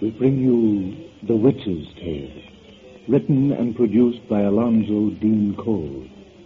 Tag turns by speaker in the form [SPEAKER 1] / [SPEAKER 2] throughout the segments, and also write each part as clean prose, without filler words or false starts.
[SPEAKER 1] we bring you The Witch's Tale, written and produced by Alonzo Dean Cole.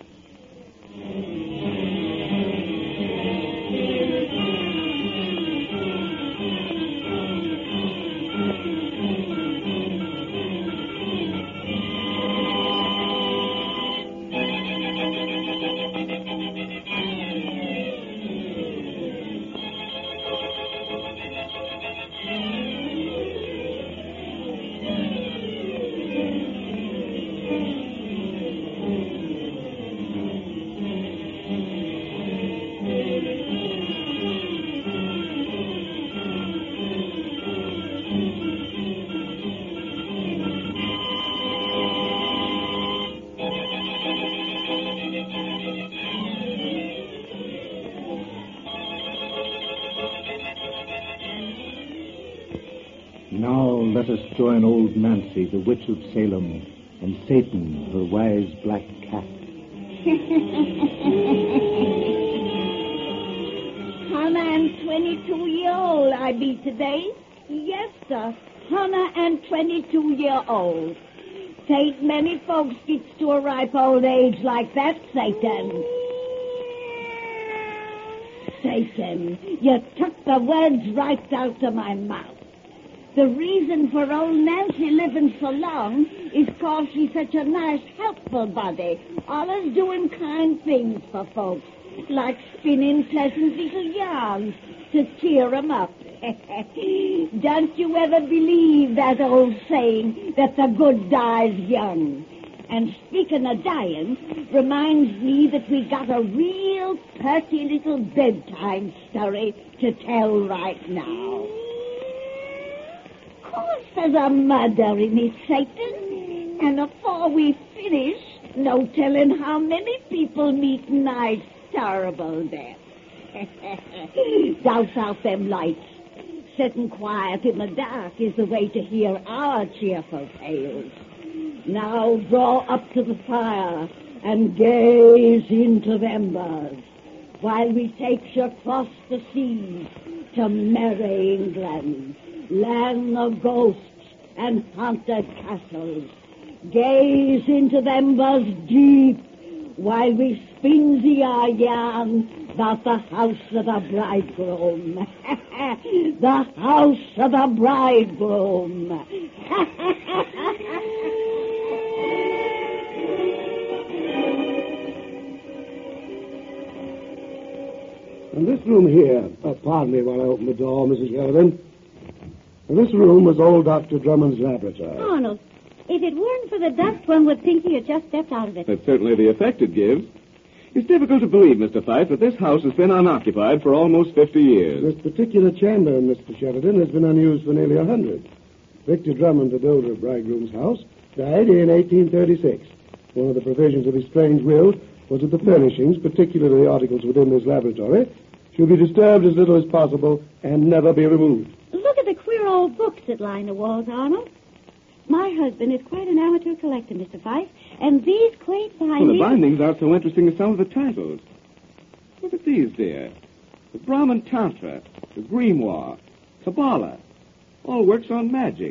[SPEAKER 1] Now let us join old Nancy, the witch of Salem, and Satan, her wise black cat.
[SPEAKER 2] 122-year-old I be today. Yes, sir, 122-year-old. Tain't many folks gets to a ripe old age like that, Satan. Satan, you took the words right out of my mouth. The reason for old Nancy living so long is 'cause she's such a nice, helpful body, always doing kind things for folks, like spinning pleasant little yarns to cheer 'em up. Don't you ever believe that old saying that the good dies young? And speaking of dying, reminds me that we got a real pretty little bedtime story to tell right now. Of course there's a murder in it, Satan. And afore we finish, no telling how many people meet nice, terrible death. Douse out them lights. Sitting quiet in the dark is the way to hear our cheerful tales. Now draw up to the fire and gaze into the embers while we take you across the seas to merry England, land of ghosts and haunted castles. Gaze into the embers deep while we spin our yarn about the house of the bridegroom. The house of the bridegroom.
[SPEAKER 3] And this room here, pardon me while I open the door, Mrs. Sheridan. And this room was old Dr. Drummond's laboratory.
[SPEAKER 4] Arnold, if it weren't for the dust, one would think he had just stepped out of it.
[SPEAKER 5] That's certainly the effect it gives. It's difficult to believe, Mr. Fife, that this house has been unoccupied for almost 50 years.
[SPEAKER 3] This particular chamber, Mr. Sheridan, has been unused for nearly 100. Victor Drummond, the builder of Bridegroom's house, died in 1836. One of the provisions of his strange will was that the furnishings, particularly the articles within this laboratory, should be disturbed as little as possible and never be removed.
[SPEAKER 4] Look at the queer old books that line the walls, Arnold. My husband is quite an amateur collector, Mr. Fife, and these quaint bindings...
[SPEAKER 5] Well, the bindings aren't so interesting as some of the titles. Look at these, dear. The Brahman Tantra, the Grimoire, Kabbalah, all works on magic.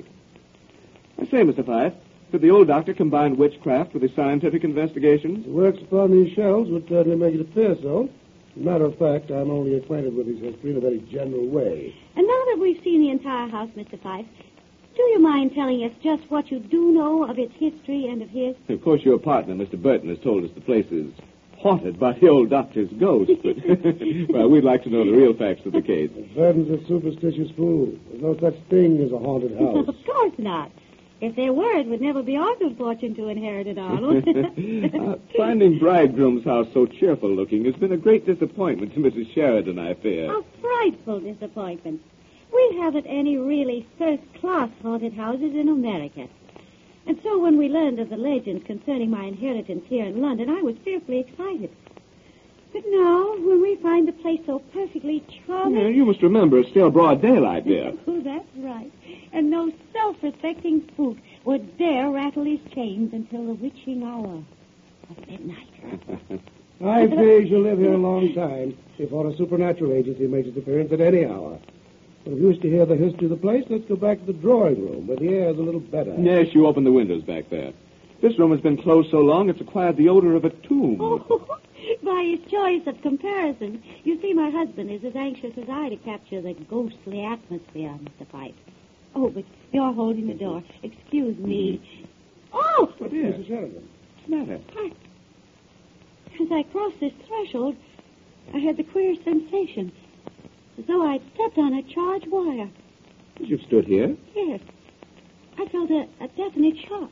[SPEAKER 5] I say, Mr. Fife, could the old doctor combine witchcraft with his scientific investigations?
[SPEAKER 3] The works upon these shelves would certainly make it appear so. As a matter of fact, I'm only acquainted with his history in a very general way.
[SPEAKER 4] And now that we've seen the entire house, Mr. Fife, do you mind telling us just what you do know of its history and of his?
[SPEAKER 5] Of course, your partner, Mr. Burton, has told us the place is haunted by the old doctor's ghost, but, well, we'd like to know the real facts of the case.
[SPEAKER 3] Burton's a superstitious fool. There's no such thing as a haunted house.
[SPEAKER 4] Of course not. If there were, it would never be our good fortune to inherit it, Arnold.
[SPEAKER 5] Finding Bridegroom's house so cheerful-looking has been a great disappointment to Mrs. Sheridan, I fear.
[SPEAKER 4] A frightful disappointment. We haven't any really first-class haunted houses in America. And so when we learned of the legend concerning my inheritance here in London, I was fearfully excited. But now, when we find the place so perfectly charming...
[SPEAKER 5] Yeah, you must remember it's still broad daylight, dear.
[SPEAKER 4] Oh, that's right. And no self-respecting spook would dare rattle his chains until the witching hour of midnight.
[SPEAKER 3] I fear you shall live here a long time before a supernatural agency makes its appearance at any hour. But if you wish to hear the history of the place, let's go back to the drawing room, where the air is a little better.
[SPEAKER 5] Yes, you opened the windows back there. This room has been closed so long it's acquired the odor of a tomb.
[SPEAKER 4] Oh, by his choice of comparison. You see, my husband is as anxious as I to capture the ghostly atmosphere, Mr. Pike. Oh, but you're holding the door. Excuse me. Oh!
[SPEAKER 5] What is?
[SPEAKER 3] Mrs. Sheridan.
[SPEAKER 5] What's the matter?
[SPEAKER 4] As I crossed this threshold, I had the queer sensation, as though I'd stepped on a charged wire.
[SPEAKER 5] You've stood here?
[SPEAKER 4] Yes. I felt a definite shock.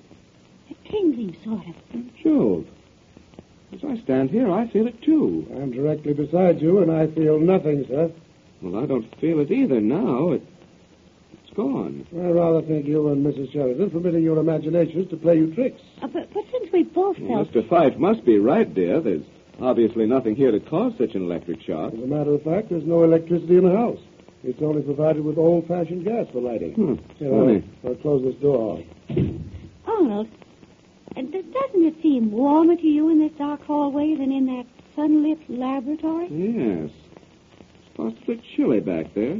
[SPEAKER 4] A tingling sort of.
[SPEAKER 5] Jove. As I stand here, I feel it, too.
[SPEAKER 3] I'm directly beside you, and I feel nothing, sir.
[SPEAKER 5] Well, I don't feel it either now. It's gone.
[SPEAKER 3] I rather think you and Mrs. Sheridan permitting your imaginations to play you tricks.
[SPEAKER 4] But since we both
[SPEAKER 5] Well,
[SPEAKER 4] felt...
[SPEAKER 5] Mr. Fife must be right, dear. There's obviously nothing here to cause such an electric shock.
[SPEAKER 3] As a matter of fact, there's no electricity in the house. It's only provided with old-fashioned gas for lighting.
[SPEAKER 5] Funny.
[SPEAKER 3] I'll close this door.
[SPEAKER 4] Arnold, doesn't it seem warmer to you in this dark hallway than in that sunlit laboratory?
[SPEAKER 5] Yes. It's possibly chilly back there.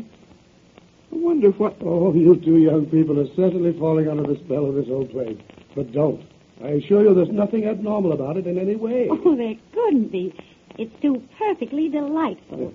[SPEAKER 5] I wonder what...
[SPEAKER 3] Oh, you two young people are certainly falling under the spell of this old place. But don't. I assure you there's nothing abnormal about it in any way.
[SPEAKER 4] Oh, there couldn't be. It's too perfectly delightful.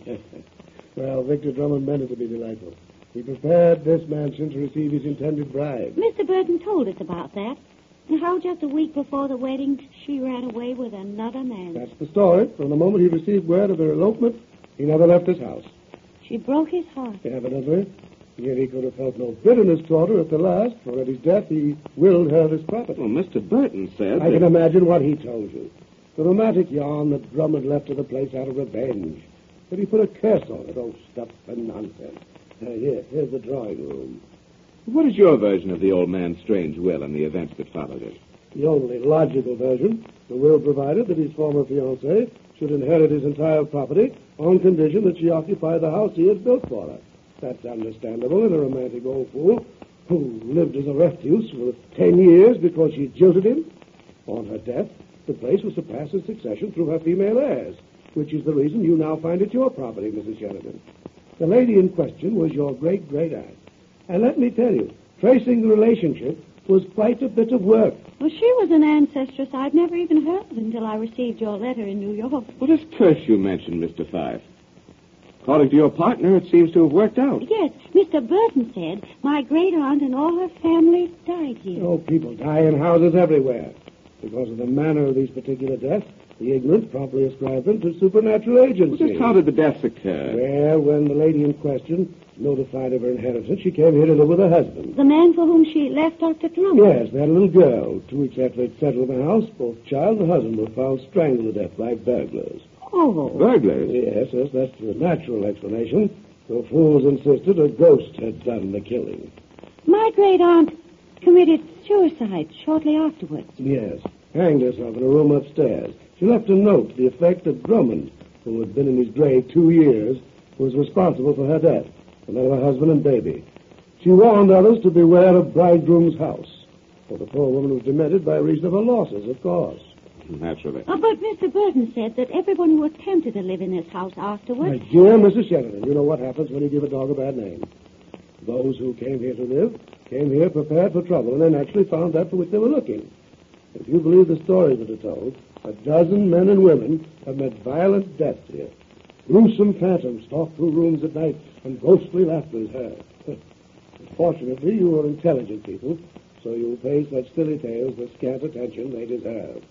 [SPEAKER 3] Well, Victor Drummond meant it to be delightful. He prepared this mansion to receive his intended bride.
[SPEAKER 4] Mr. Burton told us about that. And how just a week before the wedding, she ran away with another man.
[SPEAKER 3] That's the story. From the moment he received word of her elopement, he never left his house.
[SPEAKER 4] She broke his heart.
[SPEAKER 3] Evidently. Yet he could have felt no bitterness toward her at the last, for at his death he willed her this property.
[SPEAKER 5] Well, Mr. Burton said
[SPEAKER 3] I can imagine what he told you. The romantic yarn that Drummond left to the place out of revenge. But he put a curse on it. Oh, stuff and nonsense. Here's the drawing room.
[SPEAKER 5] What is your version of the old man's strange will and the events that followed it?
[SPEAKER 3] The only logical version. The will provided that his former fiancée should inherit his entire property on condition that she occupy the house he had built for her. That's understandable in a romantic old fool who lived as a refuse for 10 years because she jilted him. On her death, the place was to pass in succession through her female heirs, which is the reason you now find it your property, Mrs. Sheridan. The lady in question was your great-great-aunt. And let me tell you, tracing the relationship was quite a bit of work.
[SPEAKER 4] Well, she was an ancestress I'd never even heard of until I received your letter in New York.
[SPEAKER 5] Well, this curse you mentioned, Mr. Fife. According to your partner, it seems to have worked out.
[SPEAKER 4] Yes, Mr. Burton said my great-aunt and all her family died here.
[SPEAKER 3] Oh, people die in houses everywhere. Because of the manner of these particular deaths, the ignorant promptly ascribe them to supernatural agencies.
[SPEAKER 5] Well, just how did the deaths occur?
[SPEAKER 3] Well, when the lady in question notified of her inheritance, she came here to live with her husband.
[SPEAKER 4] The man for whom she left Dr. Drummond?
[SPEAKER 3] Yes, they had a little girl. 2 weeks after they'd settled in the house, both child and husband were found strangled to death by burglars.
[SPEAKER 4] Oh.
[SPEAKER 5] Burglars?
[SPEAKER 3] Yes, that's the natural explanation. The fools insisted a ghost had done the killing.
[SPEAKER 4] My great-aunt committed suicide shortly afterwards.
[SPEAKER 3] Yes, hanged herself in a room upstairs. She left a note to the effect that Drummond, who had been in his grave 2 years, was responsible for her death, and that of her husband and baby. She warned others to beware of bridegroom's house, for the poor woman was demented by reason of her losses, of course.
[SPEAKER 5] Naturally.
[SPEAKER 4] Oh, but Mr. Burton said that everyone who attempted to live in this house afterwards...
[SPEAKER 3] My dear Mrs. Sheridan, you know what happens when you give a dog a bad name. Those who came here to live came here prepared for trouble, and then actually found that for which they were looking. If you believe the stories that are told, 12 men and women have met violent deaths here. Gruesome phantoms stalk through rooms at night, and ghostly laughter is heard. Fortunately, you are intelligent people, so you'll pay such silly tales the scant attention they deserve.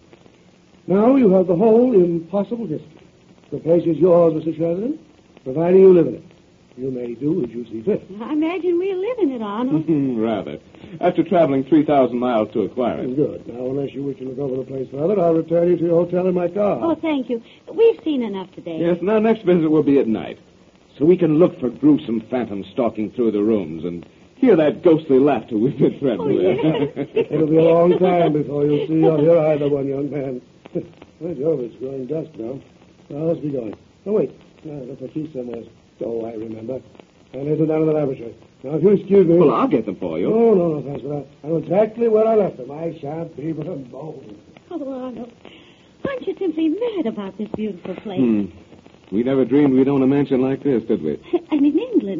[SPEAKER 3] Now you have the whole impossible history. The place is yours, Mr. Sheridan, providing you live in it. You may do as you see fit.
[SPEAKER 4] I imagine we'll live in it, Arnold.
[SPEAKER 5] Rather. After traveling 3,000 miles to acquire it.
[SPEAKER 3] Good. Now, unless you wish to look over the place further, I'll return you to your hotel in my car.
[SPEAKER 4] Oh, thank you. We've seen enough today.
[SPEAKER 5] Yes, and our next visit will be at night. So we can look for gruesome phantoms stalking through the rooms and hear that ghostly laughter we've been threatened with.
[SPEAKER 3] It'll be a long time before you'll see or hear either one, young man. By Jove, it's growing dusk now. Now, let's be going. Oh, wait. There's a key somewhere. Oh, I remember. And there's down in the laboratory. Now, if you excuse me...
[SPEAKER 5] Well, I'll get them for you.
[SPEAKER 3] No, thanks for that. I know exactly where I left them. I shan't be but a bone.
[SPEAKER 4] Oh, Arnold, aren't you simply mad about this beautiful place?
[SPEAKER 5] We never dreamed we'd own a mansion like this, did we?
[SPEAKER 4] And in England.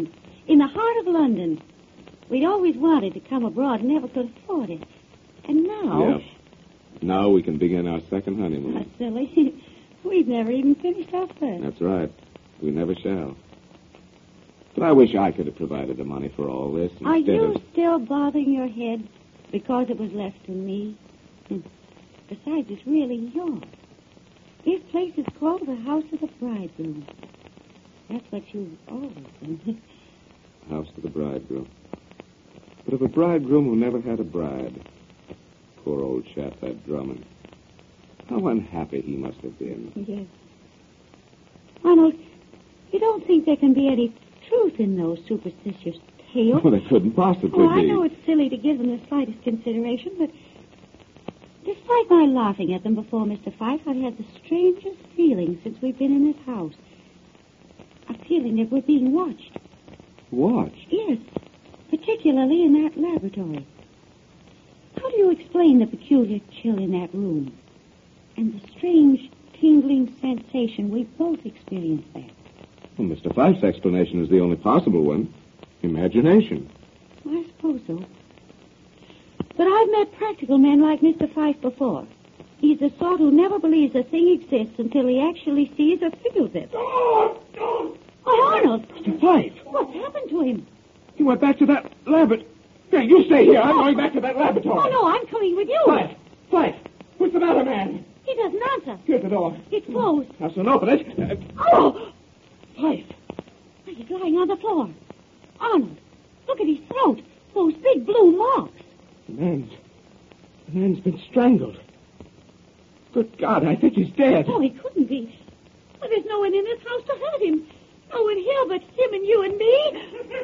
[SPEAKER 4] in the heart of London. We'd always wanted to come abroad and never could afford it. And now...
[SPEAKER 5] Yeah. Now we can begin our second honeymoon.
[SPEAKER 4] That's silly. We've never even finished our first.
[SPEAKER 5] That's right. We never shall. But I wish I could have provided the money for all this
[SPEAKER 4] Are
[SPEAKER 5] instead
[SPEAKER 4] you
[SPEAKER 5] of...
[SPEAKER 4] still bothering your head because it was left to me? Besides, it's really yours. This place is called the House of the Bridegroom. That's what you've always done.
[SPEAKER 5] House of the bridegroom. But of a bridegroom who never had a bride. Poor old chap, that Drummond. How unhappy he must have been.
[SPEAKER 4] Yes. Arnold, you don't think there can be any truth in those superstitious tales?
[SPEAKER 5] Oh, there couldn't possibly
[SPEAKER 4] I
[SPEAKER 5] be.
[SPEAKER 4] know it's silly to give them the slightest consideration, but despite my laughing at them before Mr. Fife, I've had the strangest feeling since we've been in this house. A feeling that we're being watched.
[SPEAKER 5] Watched?
[SPEAKER 4] Yes, particularly in that laboratory. How do you explain the peculiar chill in that room and the strange tingling sensation we both experienced there?
[SPEAKER 5] Well, Mr. Fife's explanation is the only possible one. Imagination.
[SPEAKER 4] I suppose so. But I've met practical men like Mr. Fife before. He's the sort who never believes a thing exists until he actually sees or feels it.
[SPEAKER 5] Oh,
[SPEAKER 4] Arnold!
[SPEAKER 5] Mr. Fife!
[SPEAKER 4] What's happened to him?
[SPEAKER 5] He went back to that laboratory. Here, you stay here. I'm going back to that laboratory.
[SPEAKER 4] Oh, no, I'm coming with you.
[SPEAKER 5] Fife! What's the matter, man?
[SPEAKER 4] He doesn't answer.
[SPEAKER 5] Here's the door.
[SPEAKER 4] It's closed.
[SPEAKER 5] Have someone open it.
[SPEAKER 4] Oh!
[SPEAKER 5] Fife!
[SPEAKER 4] He's lying on the floor. Arnold, look at his throat. Those big blue marks.
[SPEAKER 5] The man's been strangled. Good God, I think he's dead.
[SPEAKER 4] Oh, he couldn't be. Well, there's no one in this house to hurt him. No one here but him and you and me.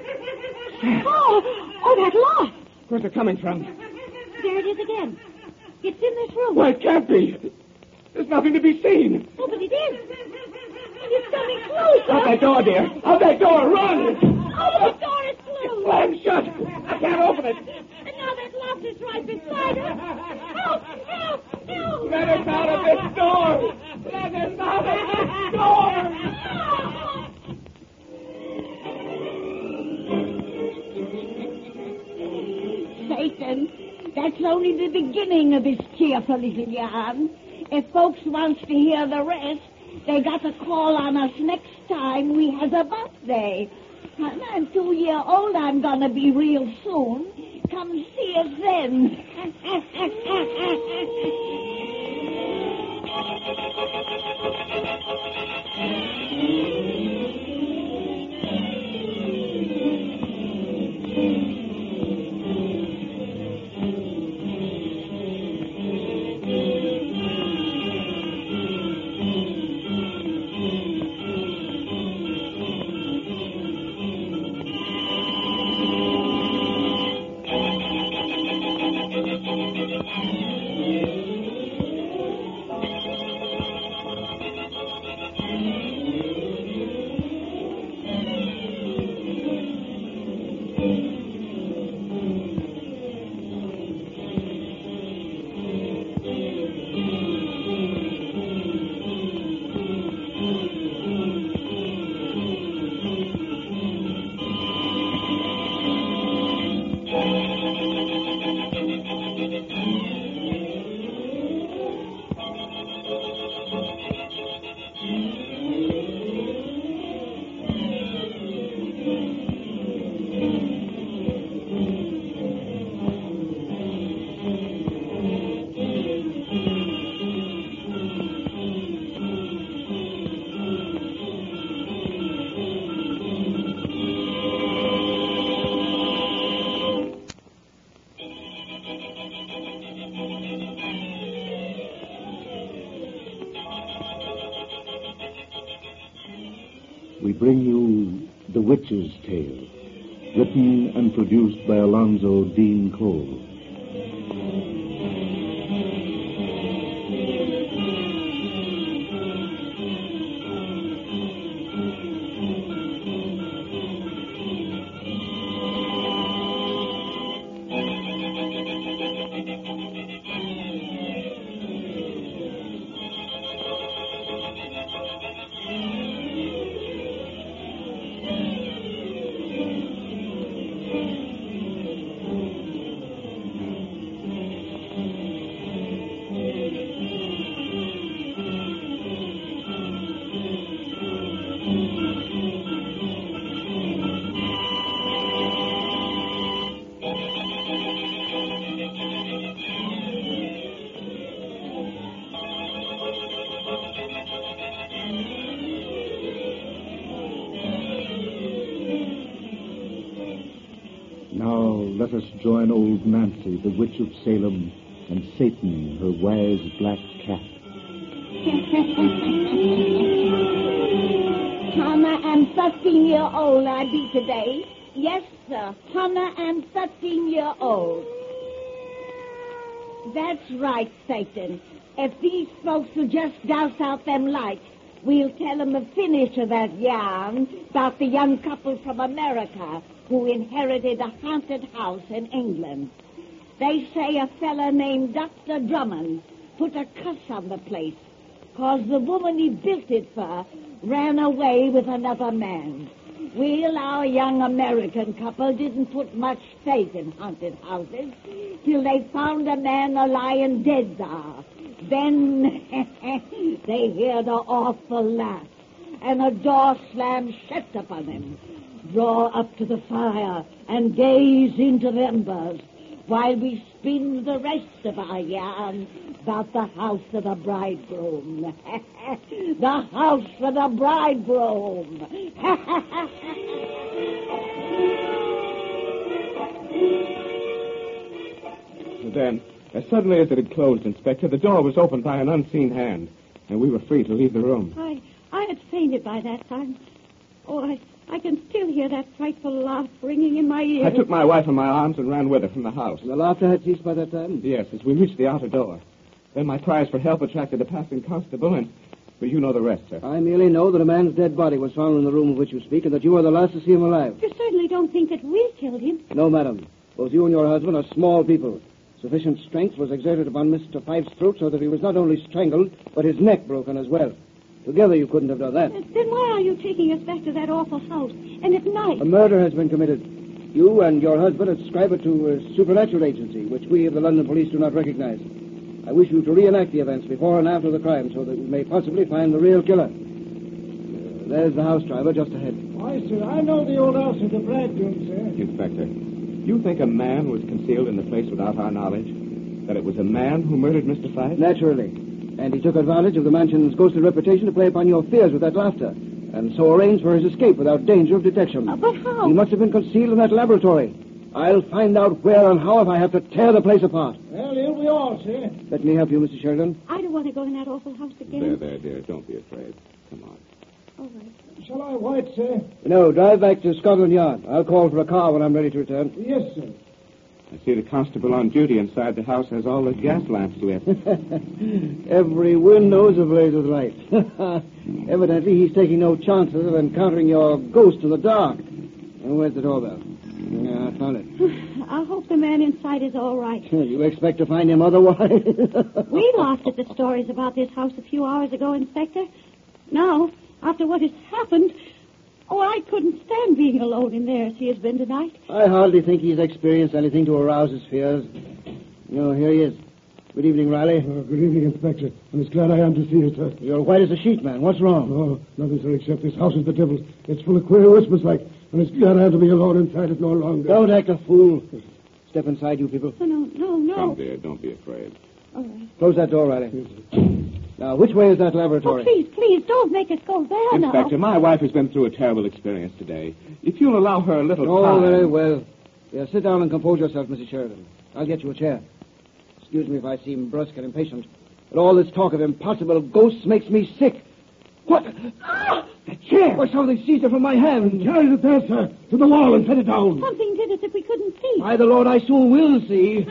[SPEAKER 4] Oh, that lock.
[SPEAKER 5] Where's it coming from?
[SPEAKER 4] There it is again. It's in this room.
[SPEAKER 5] Well, it can't be. There's nothing to be seen.
[SPEAKER 4] Oh, but it is. It's coming closer.
[SPEAKER 5] Out that door, dear. Out that door. Run.
[SPEAKER 4] Oh, the door is closed.
[SPEAKER 5] Slammed shut. I can't open it.
[SPEAKER 4] And now that lock is right beside us. Help! Help! Help!
[SPEAKER 5] Let us out of this door. Let us out of this door.
[SPEAKER 2] Satan, that's only the beginning of this cheerful little yarn. If folks wants to hear the rest, they got to call on us next time we has a birthday. And I'm 2-year-old. I'm gonna be real soon. Come see us then.
[SPEAKER 1] We bring you The Witch's Tale, written and produced by Alonzo Dean Cole. us join old Nancy, the witch of Salem, and Satan, her wise black cat.
[SPEAKER 2] Hannah, I'm 13-year-old I be today. Yes, sir. Hannah, I'm 13-year-old. That's right, Satan. If these folks will just douse out them lights, we'll tell them the finish of that yarn about the young couple from America who inherited a haunted house in England. They say a fella named Dr. Drummond put a curse on the place, 'cause the woman he built it for ran away with another man. Well, our young American couple didn't put much faith in haunted houses till they found a man a-lying dead there. Then they heard an awful laugh, and a door slammed shut upon them. Draw up to the fire and gaze into the embers while we spin the rest of our yarn about the house of the bridegroom. The house of the bridegroom.
[SPEAKER 5] Then, as suddenly as it had closed, Inspector, the door was opened by an unseen hand, and we were free to leave the room.
[SPEAKER 4] I had fainted by that time. Oh, I can still hear that frightful laugh ringing in my ears.
[SPEAKER 5] I took my wife in my arms and ran with her from the house.
[SPEAKER 3] The laughter had ceased by that time?
[SPEAKER 5] Yes, as we reached the outer door. Then my cries for help attracted a passing constable, and well, you know the rest, sir.
[SPEAKER 3] I merely know that a man's dead body was found in the room of which you speak, and that you are the last to see him alive.
[SPEAKER 4] You certainly don't think that we killed him.
[SPEAKER 3] No, madam. Both you and your husband are small people. Sufficient strength was exerted upon Mr. Fife's throat so that he was not only strangled, but his neck broken as well. Together you couldn't have done that.
[SPEAKER 4] Then why are you taking us back to that awful house? And at night?
[SPEAKER 3] A murder has been committed. You and your husband ascribe it to a supernatural agency, which we of the London police do not recognize. I wish you to reenact the events before and after the crime so that we may possibly find the real killer. There's the house driver just ahead.
[SPEAKER 6] Why, sir, I know the old house of the bridegroom, sir.
[SPEAKER 5] Inspector, you think a man was concealed in the place without our knowledge? That it was a man who murdered Mr. Fife?
[SPEAKER 3] Naturally. And he took advantage of the mansion's ghostly reputation to play upon your fears with that laughter, and so arranged for his escape without danger of detection.
[SPEAKER 4] But how?
[SPEAKER 3] He must have been concealed in that laboratory. I'll find out where and how if I have to tear the place apart.
[SPEAKER 6] Well, here we are, sir.
[SPEAKER 3] Let me help you, Mr. Sheridan.
[SPEAKER 4] I don't want to go in that awful house again.
[SPEAKER 5] There, dear. Don't be afraid. Come on.
[SPEAKER 4] All right.
[SPEAKER 6] Shall I wait, sir?
[SPEAKER 3] No, drive back to Scotland Yard. I'll call for a car when I'm ready to return.
[SPEAKER 6] Yes, sir.
[SPEAKER 5] I see the constable on duty inside the house has all the gas lamps lit.
[SPEAKER 3] Every window's ablaze with light. Evidently, he's taking no chances of encountering your ghost in the dark. And where's the doorbell? Yeah, I found it.
[SPEAKER 4] I hope the man inside is all right.
[SPEAKER 3] You expect to find him otherwise?
[SPEAKER 4] We laughed at the stories about this house a few hours ago, Inspector. Now, after what has happened, I couldn't stand being alone in there as he has been tonight.
[SPEAKER 3] I hardly think he's experienced anything to arouse his fears. Here he is. Good evening, Riley.
[SPEAKER 6] Good evening, Inspector. I'm as glad I am to see you, sir.
[SPEAKER 3] You're white as a sheet, man. What's wrong?
[SPEAKER 6] Oh, nothing, sir, except this house is the devil's. It's full of queer whispers like, and it's glad I am to be alone inside it no longer.
[SPEAKER 3] Don't act a fool. Step inside, you people.
[SPEAKER 4] No.
[SPEAKER 5] Come, dear. Don't be afraid.
[SPEAKER 4] All right.
[SPEAKER 3] Close that door, Riley. Now, which way is that laboratory?
[SPEAKER 4] Please, don't make us go there now.
[SPEAKER 5] Inspector, my wife has been through a terrible experience today. If you'll allow her a little
[SPEAKER 3] Oh,
[SPEAKER 5] time...
[SPEAKER 3] very well. Yeah, sit down and compose yourself, Mrs. Sheridan. I'll get you a chair. Excuse me if I seem brusque and impatient, but all this talk of impossible ghosts makes me sick. What? Ah! The chair! Why, something seized it from my hand.
[SPEAKER 6] Carry it there, sir, to the wall and set it down.
[SPEAKER 4] Something did it that we couldn't see.
[SPEAKER 3] By the Lord, I soon will see.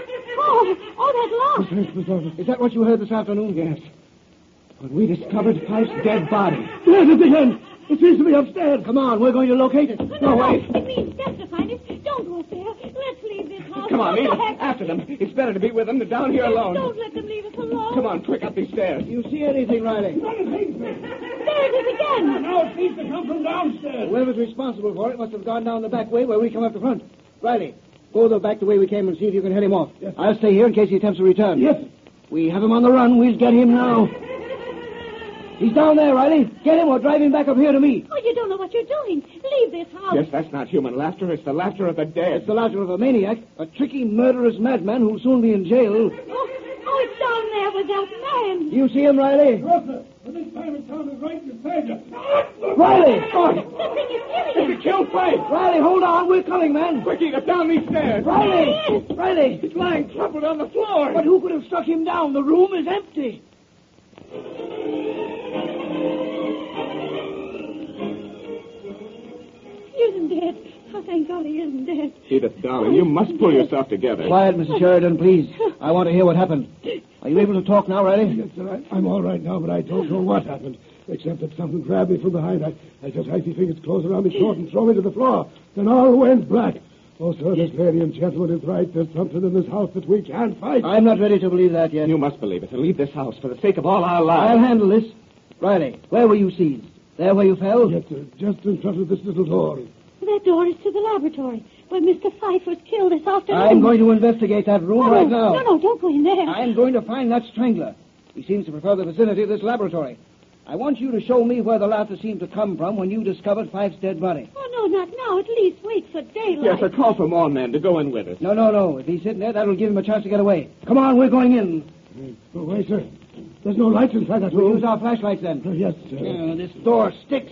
[SPEAKER 4] Oh, that laugh.
[SPEAKER 3] Is that what you heard this afternoon?
[SPEAKER 5] Yes. When we discovered Fife's dead body.
[SPEAKER 6] There's it again. It seems to be upstairs.
[SPEAKER 3] Come on, we're going to locate it.
[SPEAKER 4] No, wait. It means death to find it. Don't go up there. Let's leave this house.
[SPEAKER 5] Come on,
[SPEAKER 4] Go
[SPEAKER 5] Edith.
[SPEAKER 4] back.
[SPEAKER 5] After them. It's better to be with them than down here alone.
[SPEAKER 4] Don't let them leave us alone.
[SPEAKER 5] Come on, quick, up these stairs.
[SPEAKER 3] Do you see anything, Riley?
[SPEAKER 4] There it is again.
[SPEAKER 6] Now it seems to come from downstairs.
[SPEAKER 3] Whoever's responsible for it must have gone down the back way where we come up the front. Riley, go back the way we came and see if you can head him off.
[SPEAKER 6] Yes.
[SPEAKER 3] I'll stay here in case he attempts to return.
[SPEAKER 6] Yes.
[SPEAKER 3] We have him on the run. We'll get him now. He's down there, Riley. Get him or drive him back up here to me.
[SPEAKER 4] Oh, you don't know what you're doing. Leave this house.
[SPEAKER 5] Yes, that's not human laughter. It's the laughter of the dead.
[SPEAKER 3] It's the laughter of a maniac, a tricky, murderous madman who'll soon be in jail.
[SPEAKER 4] Oh, Oh, it's down there with that man.
[SPEAKER 7] You see him, Riley?
[SPEAKER 6] Yes, sir. The big diamond town is right beside you.
[SPEAKER 7] Riley!
[SPEAKER 4] The thing is killing him.
[SPEAKER 5] Kill Fife!
[SPEAKER 7] Riley, hold on. We're coming, man.
[SPEAKER 5] Quickly, get down these stairs!
[SPEAKER 7] Riley! Riley!
[SPEAKER 5] He's lying crumpled on the floor!
[SPEAKER 7] But who could have struck him down? The room is empty.
[SPEAKER 4] He isn't dead. Oh, thank God he isn't dead.
[SPEAKER 5] Edith, darling, you must pull yourself together.
[SPEAKER 7] Quiet, Mr. Sheridan, please. I want to hear what happened. Are you able to talk now, Riley?
[SPEAKER 6] Yes, sir. I'm all right now, but I don't know what happened. Except that something grabbed me from behind. I felt icy fingers close around me throat and throw me to the floor. Then all went black. Oh, sir, this lady and gentleman is right. There's something in this house that we can't fight.
[SPEAKER 7] I'm not ready to believe that yet.
[SPEAKER 5] You must believe it and leave this house for the sake of all our
[SPEAKER 7] I'll
[SPEAKER 5] lives.
[SPEAKER 7] handle this. Riley, where were you seized? There where you fell?
[SPEAKER 6] Yes, sir. Just in front of this little door.
[SPEAKER 4] That door is to the laboratory where Mr. Fife was killed this afternoon.
[SPEAKER 7] I'm going to investigate that room right now.
[SPEAKER 4] No, don't go in there.
[SPEAKER 7] I'm going to find that strangler. He seems to prefer the vicinity of this laboratory. I want you to show me where the laughter seemed to come from when you discovered Fife's dead body.
[SPEAKER 4] Oh, no, not now. At least wait for daylight.
[SPEAKER 5] Yes, a call for more men to go in with us.
[SPEAKER 7] No. If he's sitting there, that'll give him a chance to get away. Come on, we're going in.
[SPEAKER 6] Go away, sir. There's no lights inside that
[SPEAKER 7] We'll
[SPEAKER 6] room.
[SPEAKER 7] use our flashlights then.
[SPEAKER 6] Yes, sir.
[SPEAKER 7] This door sticks.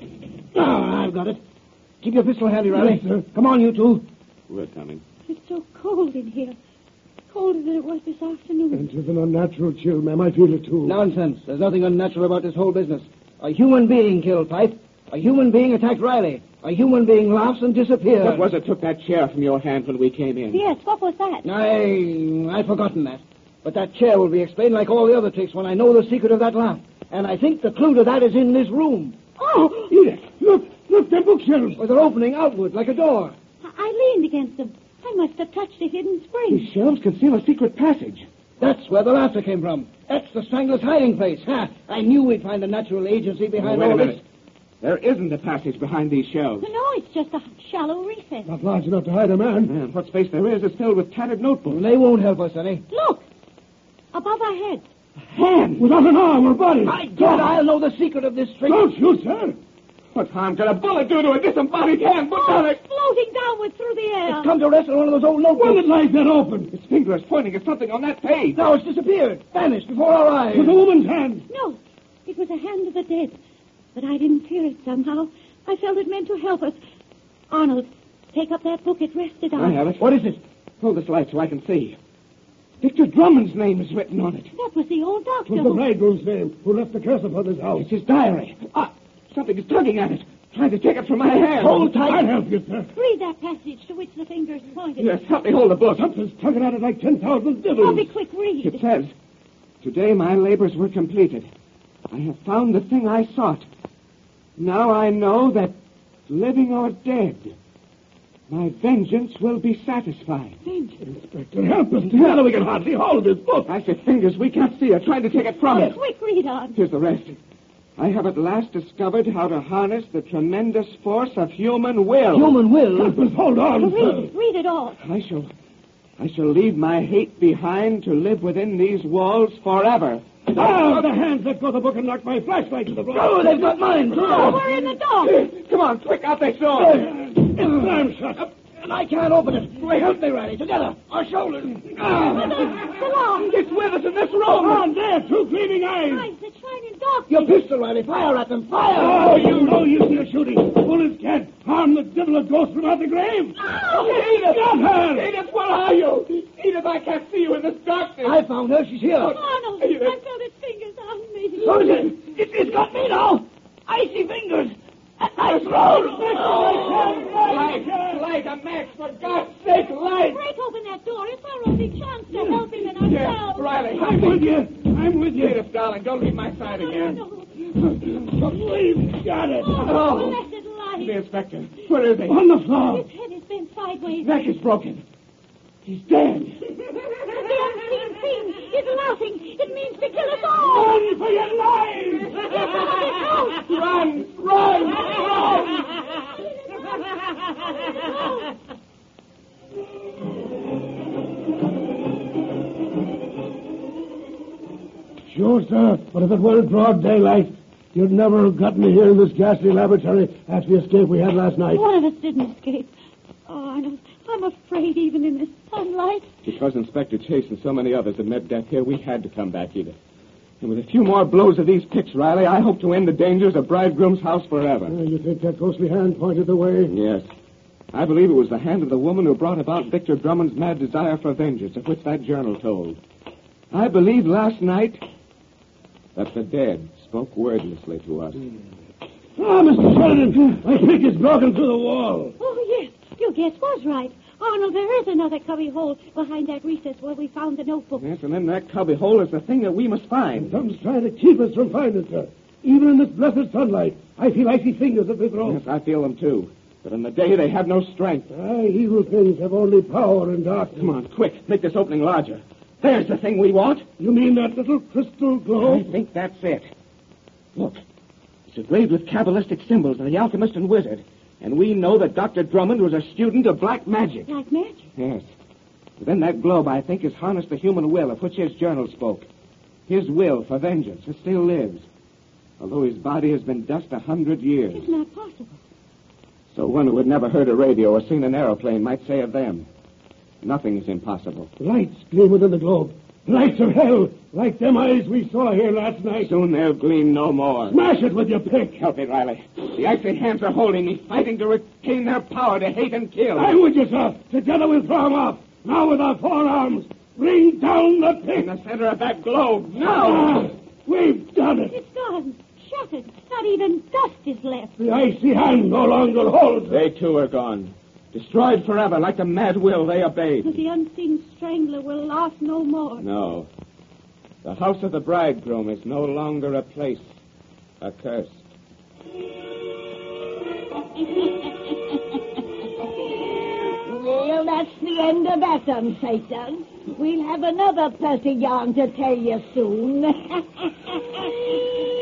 [SPEAKER 7] I've got it. Keep your pistol handy, Riley.
[SPEAKER 6] Yes, sir.
[SPEAKER 7] Come on, you two.
[SPEAKER 5] We're coming.
[SPEAKER 4] It's so cold in here. Colder than it was this afternoon.
[SPEAKER 6] And 'tis an unnatural chill, ma'am. I feel it, too.
[SPEAKER 7] Nonsense. There's nothing unnatural about this whole business. A human being killed Fife. A human being attacked Riley. A human being laughs and disappears.
[SPEAKER 5] What was it took that chair from your hand when we came in?
[SPEAKER 4] Yes, what was that?
[SPEAKER 7] I've forgotten that. But that chair will be explained like all the other tricks when I know the secret of that laugh. And I think the clue to that is in this room.
[SPEAKER 4] Oh!
[SPEAKER 6] Edith, look, the bookshelves.
[SPEAKER 7] With an opening outward like a door.
[SPEAKER 4] I leaned against them. I must have touched a hidden spring.
[SPEAKER 5] These shelves conceal a secret passage.
[SPEAKER 7] That's where the laughter came from. That's the strangler's hiding place. Ha! I knew we'd find a natural agency behind
[SPEAKER 5] Wait
[SPEAKER 7] all
[SPEAKER 5] a
[SPEAKER 7] this.
[SPEAKER 5] minute. There isn't a passage behind these shelves.
[SPEAKER 4] No, it's just a shallow recess.
[SPEAKER 6] Not large enough to hide a man.
[SPEAKER 5] And what space there is filled with tattered notebooks.
[SPEAKER 7] They won't help us any.
[SPEAKER 4] Look! Above our heads.
[SPEAKER 5] Hand!
[SPEAKER 6] Without an arm or body.
[SPEAKER 7] By God, I'll know the secret of this trick.
[SPEAKER 6] Don't shoot, sir.
[SPEAKER 5] What harm could a bullet do to a disembodied hand? Put down it!
[SPEAKER 4] Floating downward through the air.
[SPEAKER 7] It's come to rest on one of those old
[SPEAKER 6] When
[SPEAKER 7] notebooks.
[SPEAKER 6] it lies that open.
[SPEAKER 5] Its finger is pointing at something on that page.
[SPEAKER 7] Now it's disappeared. Vanished before our eyes.
[SPEAKER 6] With a woman's hand.
[SPEAKER 4] No, it was a hand of the dead. But I didn't fear it somehow. I felt it meant to help us. Arnold, take up that book it rested on.
[SPEAKER 5] I have it.
[SPEAKER 7] What is it?
[SPEAKER 5] Hold this light so I can see. Victor Drummond's name is written on it.
[SPEAKER 4] That was the old doctor.
[SPEAKER 6] It was the bridegroom's name who left the curse upon this house.
[SPEAKER 5] It's his diary. Ah, something is tugging at it, trying to take it from my hand.
[SPEAKER 7] Hold tight.
[SPEAKER 6] I'll help you, sir.
[SPEAKER 4] Read that passage to which the fingers pointed.
[SPEAKER 5] Yes, help me hold the book.
[SPEAKER 6] Something's tugging at it like 10,000
[SPEAKER 4] Oh,
[SPEAKER 6] devils.
[SPEAKER 4] be quick, read.
[SPEAKER 5] It says, "Today my labors were completed. I have found the thing I sought. Now I know that, living or dead, my vengeance will be satisfied."
[SPEAKER 6] Inspector, help us. Together we can hardly hold this book.
[SPEAKER 5] I see fingers we can't see are trying to take it from
[SPEAKER 4] Oh,
[SPEAKER 5] us.
[SPEAKER 4] quick, read on.
[SPEAKER 5] Here's the rest. I have at last discovered how to harness the tremendous force of human will.
[SPEAKER 7] Human will?
[SPEAKER 6] Help us. Hold on, sir.
[SPEAKER 4] Read it all.
[SPEAKER 5] I shall leave my hate behind to live within these walls forever.
[SPEAKER 6] Ah, the hands let go the book and knocked my flashlight to the floor.
[SPEAKER 7] Oh, they've got mine.
[SPEAKER 4] Oh, we're in the dark.
[SPEAKER 5] Come on, quick, out that door.
[SPEAKER 6] It's slammed shut.
[SPEAKER 7] And I can't open it. Help me, Riley. Together. Our shoulders. Ah.
[SPEAKER 4] The law.
[SPEAKER 5] It's with us in this room.
[SPEAKER 6] On there, two gleaming eyes.
[SPEAKER 4] Eyes that shine in darkness.
[SPEAKER 7] Your pistol, Riley. Fire at them. Fire.
[SPEAKER 6] Oh, you know you're shooting. Bullets can't harm the devil of ghost from out the grave.
[SPEAKER 5] Edith!
[SPEAKER 6] Got her!
[SPEAKER 5] Edith, where are you? Edith, I can't see you in this darkness.
[SPEAKER 7] I found her. She's here.
[SPEAKER 4] Arnold, I felt its fingers on me.
[SPEAKER 7] So is it. It's got me now. Icy fingers. I throw.
[SPEAKER 5] Light, a match, for God's sake, light!
[SPEAKER 4] Break open that door. It's our only chance to help him and
[SPEAKER 5] Yes,
[SPEAKER 4] ourselves.
[SPEAKER 5] Riley,
[SPEAKER 6] I'm with you.
[SPEAKER 5] Edith, darling, don't leave my side again.
[SPEAKER 4] No.
[SPEAKER 6] We've got it.
[SPEAKER 4] Oh, blessed light.
[SPEAKER 5] The inspector, where is he?
[SPEAKER 6] On the floor.
[SPEAKER 4] His head is bent sideways.
[SPEAKER 5] Neck is broken. He's dead.
[SPEAKER 4] The unseen thing is laughing. It means to kill us all.
[SPEAKER 6] Run for your lives!
[SPEAKER 4] Get out of this house.
[SPEAKER 5] Run!
[SPEAKER 6] Sure, sir. But if it weren't broad daylight, you'd never have gotten me here in this ghastly laboratory after the escape we had last night.
[SPEAKER 4] One of us didn't escape. Oh, Arnold, I'm afraid even in this sunlight.
[SPEAKER 5] Because Inspector Chase and so many others have met death here, we had to come back, Edith. And with a few more blows of these picks, Riley, I hope to end the dangers of Bridegroom's house forever.
[SPEAKER 6] You think that ghostly hand pointed the way?
[SPEAKER 5] Yes. I believe it was the hand of the woman who brought about Victor Drummond's mad desire for vengeance, of which that journal told. I believe last night that the dead spoke wordlessly to us.
[SPEAKER 6] Ah, Mr. Sheridan, my pick is broken through the wall.
[SPEAKER 4] Oh, yes. Your guess was right. Arnold, there is another cubby hole behind that recess where we found the notebook.
[SPEAKER 5] Yes, and then that cubby hole is the thing that we must find.
[SPEAKER 6] Something's trying to keep us from finding it, sir. Even in this blessed sunlight, I feel icy fingers at this rope.
[SPEAKER 5] Yes, I feel them too. But in the day, they have no strength.
[SPEAKER 6] Evil things have only power in darkness.
[SPEAKER 5] Come on, quick. Make this opening larger. There's the thing we want.
[SPEAKER 6] You mean that little crystal globe?
[SPEAKER 5] I think that's it. Look. It's engraved with Kabbalistic symbols of the alchemist and wizard. And we know that Dr. Drummond was a student of black magic.
[SPEAKER 4] Black magic?
[SPEAKER 5] Yes. Within that globe, I think, is harnessed the human will of which his journal spoke. His will for vengeance. It still lives. Although his body has been dust 100 years.
[SPEAKER 4] It's not possible.
[SPEAKER 5] So one who had never heard a radio or seen an aeroplane might say of them, nothing is impossible.
[SPEAKER 6] Lights gleam within the globe. Lights of hell, like them eyes we saw here last night.
[SPEAKER 5] Soon they'll gleam no more.
[SPEAKER 6] Smash it with your pick.
[SPEAKER 5] Help me, Riley. The icy hands are holding me, fighting to retain their power to hate and kill.
[SPEAKER 6] I'm with you, sir. Together we'll throw 'em off. Now with our forearms. Bring down the pick.
[SPEAKER 5] In the center of that globe. Now!
[SPEAKER 6] We've done it.
[SPEAKER 4] It's gone. Shattered. Not even dust is left.
[SPEAKER 6] The icy hand no longer holds.
[SPEAKER 5] They, too, are gone. Destroyed forever, like the mad will they obeyed.
[SPEAKER 4] But the unseen strangler will last no more.
[SPEAKER 5] No. The house of the bridegroom is no longer a place accursed.
[SPEAKER 2] Well, that's the end of that, Satan. We'll have another Percy yarn to tell you soon.